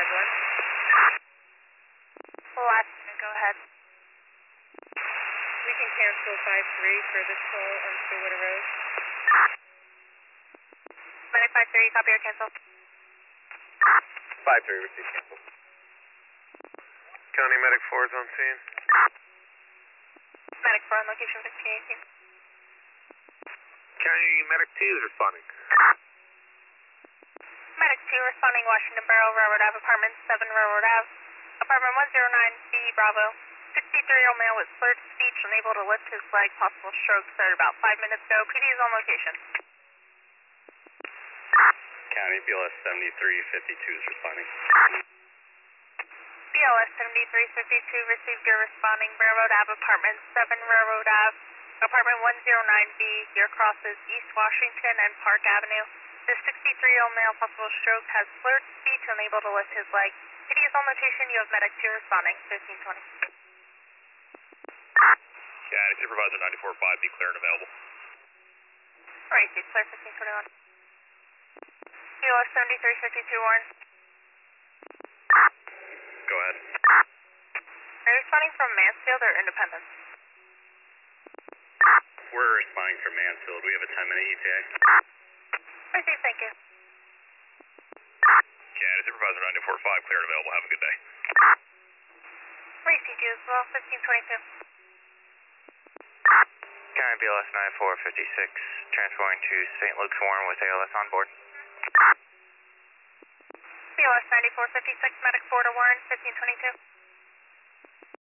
1. Last minute, go ahead. We can cancel 5-3 for this call on Stillwater Road. Medic 5-3, copy or cancel. 5-3, receive cancel. County Medic 4 is on scene. Medic 4 on location 1518. County Medic 2 is responding. Medic 2 responding, Washington Borough, Railroad Ave, apartment 7, Railroad Ave. Apartment 109B, Bravo. 63-year-old male with slurred speech, unable to lift his leg, possible stroke, started about 5 minutes ago. PD is on location. County BLS 7352 is responding. BLS 7352 received your responding, Railroad Ave, apartment 7, Railroad Ave. Apartment 109B, your crosses East Washington and Park Avenue. This 63-year-old male, possible stroke, has slurred speech, unable to lift his leg. PD is on location. You have Medic 2 responding, 1520. County Supervisor 94-5, be clear and available. Right, clear 1521. BLS 7352 Warren. Go ahead. Are you responding from Mansfield or Independence? We're responding from Mansfield. We have a 10-minute ETA. I see, thank you. County Supervisor 94-5, clear and available. Have a good day. Right, CG as well, 1522. County BLS 9456, transporting to St. Luke's Warren with ALS on board. BLS 9456, Medic 4 to Warren, 1522.